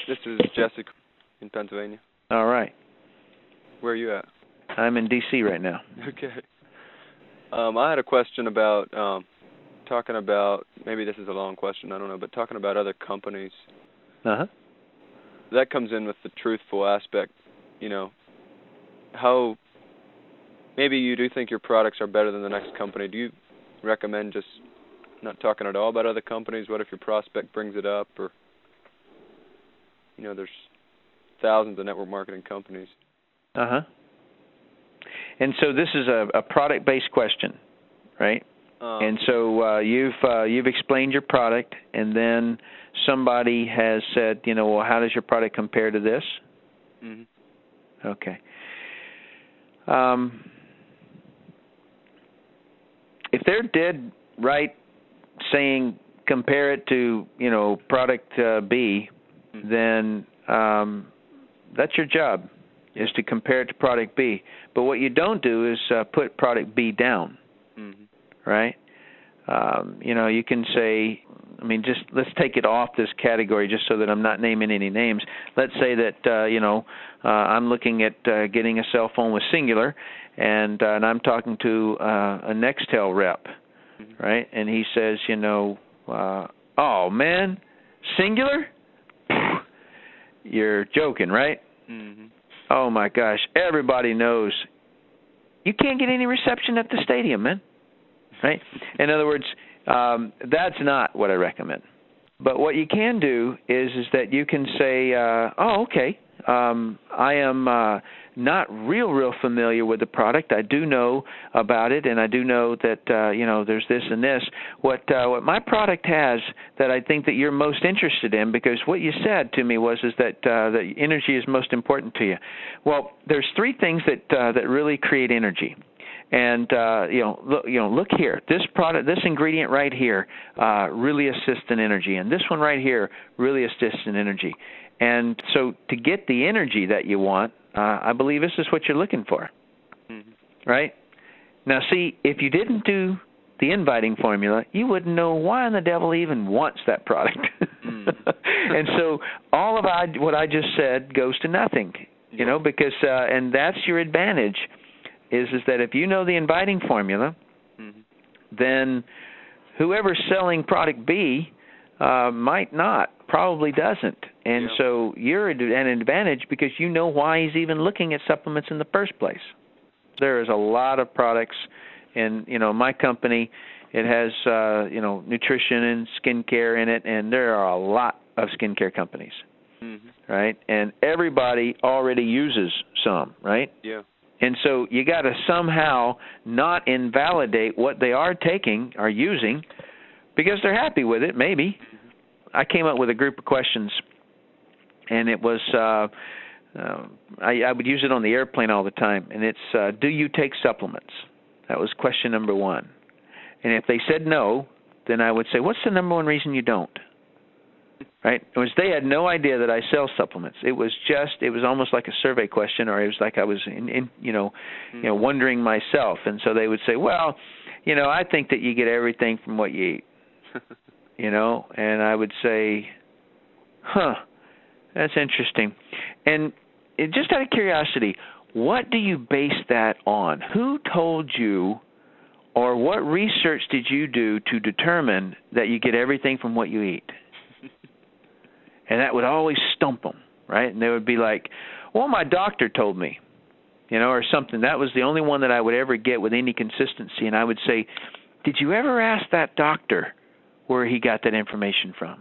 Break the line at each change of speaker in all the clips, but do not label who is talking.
This is Jesse in Pennsylvania.
All right.
Where are you at?
I'm in D.C. right now.
Okay. I had a question about talking about, maybe this is a long question, I don't know, but talking about other companies.
Uh-huh.
That comes in with the truthful aspect, how maybe you do think your products are better than the next company. Do you recommend just not talking at all about other companies? What if your prospect brings it up? Or, there's thousands of network marketing companies.
Uh-huh. And so this is a product-based question, right? And so you've explained your product, and then somebody has said, well, how does your product compare to this?
Mm-hmm.
Okay. If they're dead right saying compare it to, product B,
mm-hmm.
then that's your job, is to compare it to product B. But what you don't do is put product B down,
mm-hmm.
right? You can say, just let's take it off this category just so that I'm not naming any names. Let's say that, I'm looking at getting a cell phone with Cingular, and I'm talking to a Nextel rep,
mm-hmm.
right? And he says, oh, man, Cingular? You're joking, right?
Mm-hmm.
Oh, my gosh, everybody knows. You can't get any reception at the stadium, man. Right? In other words, that's not what I recommend. But what you can do is that you can say, okay, I am not real familiar with the product. I do know about it, and I do know that, there's this and this. What my product has that I think that you're most interested in, because what you said to me was that energy is most important to you. Well, there's three things that really create energy. And look here. This product, this ingredient right here, really assists in energy, and this one right here really assists in energy. And so, to get the energy that you want, I believe this is what you're looking for,
mm-hmm.
right? Now, see, if you didn't do the inviting formula, you wouldn't know why in the devil even wants that product.
Mm-hmm.
And so, all of what I just said goes to nothing, because and that's your advantage. Is that if you know the inviting formula,
mm-hmm.
then whoever's selling product B might not, probably doesn't. And so you're at an advantage because you know why he's even looking at supplements in the first place. There is a lot of products, and, my company, it has, nutrition and skincare in it, and there are a lot of skincare companies,
mm-hmm.
right? And everybody already uses some, right?
Yeah.
And so you got to somehow not invalidate what they are using, because they're happy with it, maybe. I came up with a group of questions, and it was, I would use it on the airplane all the time, and it's, do you take supplements? That was question number one. And if they said no, then I would say, what's the number one reason you don't? Right? It was they had no idea that I sell supplements. It was almost like a survey question, or it was like I was wondering myself. And so they would say, well, I think that you get everything from what you eat. And I would say, that's interesting. And just out of curiosity, what do you base that on? Who told you, or what research did you do to determine that you get everything from what you eat? And that would always stump them, right? And they would be like, well, my doctor told me, or something. That was the only one that I would ever get with any consistency. And I would say, did you ever ask that doctor where he got that information from?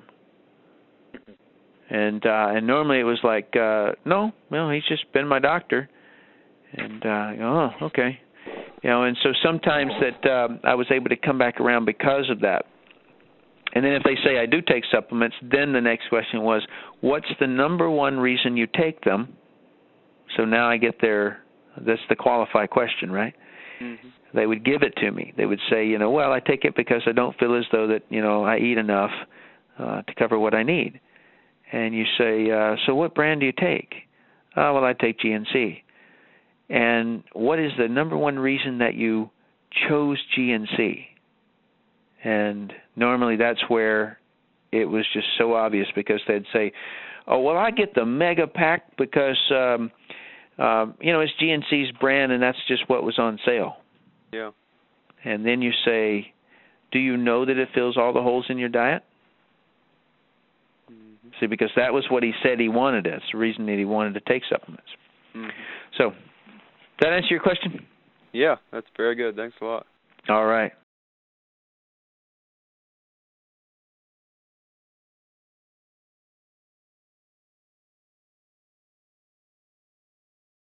And normally it was like, no, well, he's just been my doctor. And, oh, okay. And so sometimes that I was able to come back around because of that. And then if they say I do take supplements, then the next question was, what's the number one reason you take them? So now I get that's the qualified question, right?
Mm-hmm.
They would give it to me. They would say, well, I take it because I don't feel as though that, I eat enough to cover what I need. And you say, so what brand do you take? Well, I take GNC. And what is the number one reason that you chose GNC? And normally that's where it was just so obvious, because they'd say, oh, well, I get the mega pack because, it's GNC's brand and that's just what was on sale.
Yeah.
And then you say, do you know that it fills all the holes in your diet?
Mm-hmm.
See, because that was what he said he wanted. That's the reason that he wanted to take supplements.
Mm-hmm.
So, does that answer your question?
Yeah, that's very good. Thanks a lot.
All right.